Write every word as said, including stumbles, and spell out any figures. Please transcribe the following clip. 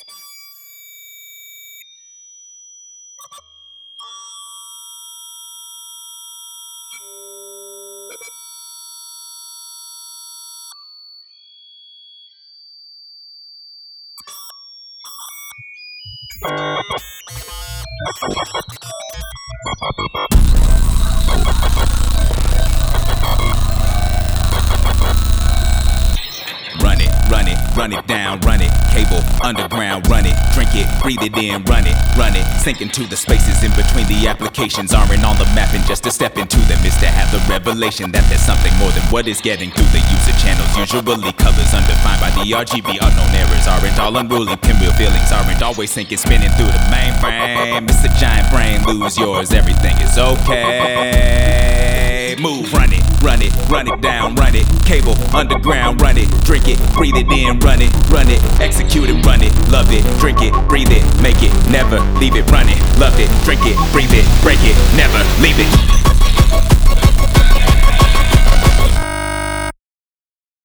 Run it, run it, run it down, run it. Cable, underground, run it. Drink it, breathe it in, run it, run it. Sink into the spaces in between the applications. Aren't on the map, and just to step into them is to have the revelation that there's something more than what is getting through the user channels. Usually colors undefined by the R G B. Unknown errors aren't all unruly. Pinwheel feelings aren't always sinking, spinning through the mainframe. It's a giant brain, lose yours, everything is okay. Move, run it, run it, run it down, run it. Cable, underground, run it. Drink it, breathe it in, run it, run it. Execute it, run it, love it. Drink it, breathe it, make it, never leave it. Run it, love it, drink it, breathe it, break it, never leave it.